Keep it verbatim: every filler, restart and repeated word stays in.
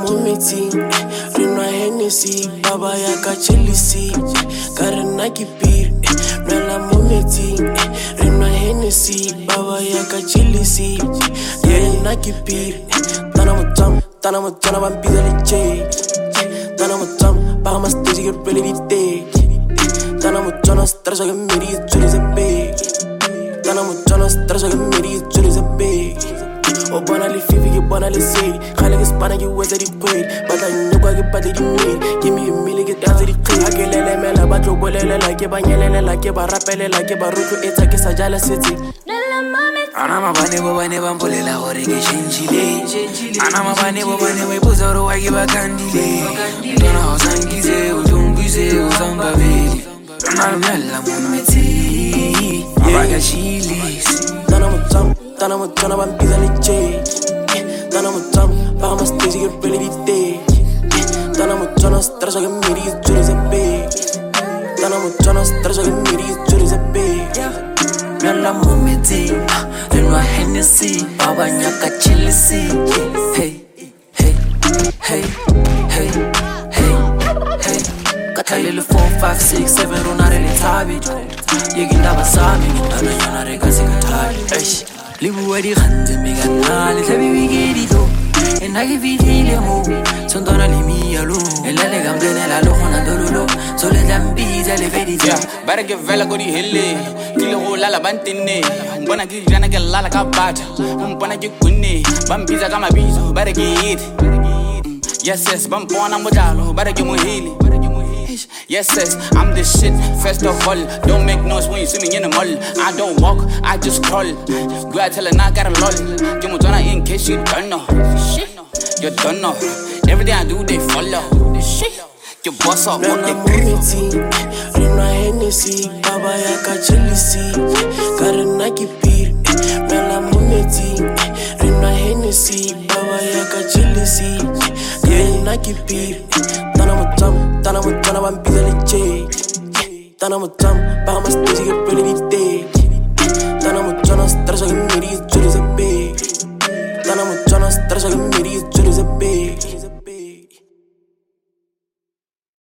mo metsing re nwa Hennessy baba ya ka Chelsea ka re nna ke pire nwela mo metsing re nwa Hennessy baba ya ka Chelsea ka re nna ke pire tana mo tsam tana mo tsana ba mpida le che tana mo tsam ba ma stage ke pele dite tana mo tsana stress ke meri tsule se be tana mo tsana stress ke meri tsule se be o bona le fifi ke bona le sei khale ke spana ke wetsa di kwedi batla nyokwa ke pate di mmedi ke mi mmele ke tatse di qhedi ke lelemela ba tlokolelela ke ba nyelelela ke ba rapelela ke ba rutlo etsa ke sa jala setse ana mabane bo bane ba mpolela gore ke changile ana mabane bo bane ba ipuza gore wa ke ba kandile ntona o sangize o tungise o sambabeli ana lumela mo metsi ba ka chilis tana mo tsam tana mo tsana ba mpida le che tana mo tsam ba ma stage ke pele dite tana mo tsana stress ke meri tsule se be tana mo tsana stress ke meri tsule se be Nala mo metsi re nwa Hennessy baba nyaka Chelsea hey hey hey hey hey hey katalele four five six seven rona re le thabi yeginda basami ngana nyana re ka se kathali eish le bua di gantse me kana le tlabe bigedi do ena ke vidile mo sondona le mialo ela le gambenela lo gona dololo so le dambiza le vedija bare ke vela go di hele ke le go lala bantene mbona ke jana ke lala ka batha mbona ke kunne bambiza ka mabizo bare ke hit yes yes bampona modalo bare ke mo hili yes yes I'm the shit first of all don't make noise when you see me in the mall I don't walk I just crawl go I tell her I got a lol ke mo tsona in case you don't know you don't know everything I do they follow shit you boss up what they crazy re nwa Hennessy baba ya ka Chelsea ka re nna ke pire nwela mo metsing re nwa Hennessy baba ya ka Chelsea ka re nna ke pire tana mo tsam tana mo tsana ba mpida le che tana mo tsam ba ma stage ke pele dite tana mo tsana stress ke meri